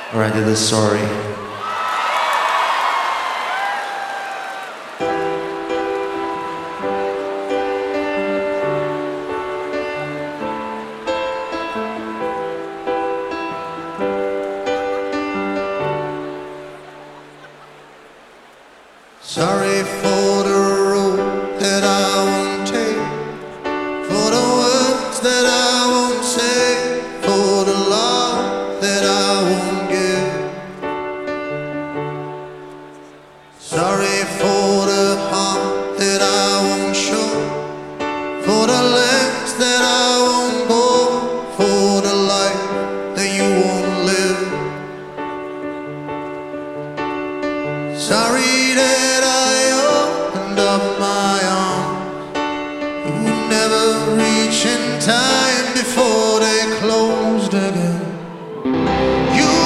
or I did a sorry. Sorry for the road that I won't take, for the words that I won't say, for the love that I won't give. Sorry for the heart that I won't show, for the legs that I won't go, for the life that you won't live. Sorry that I opened up my arms, you would never reach in time.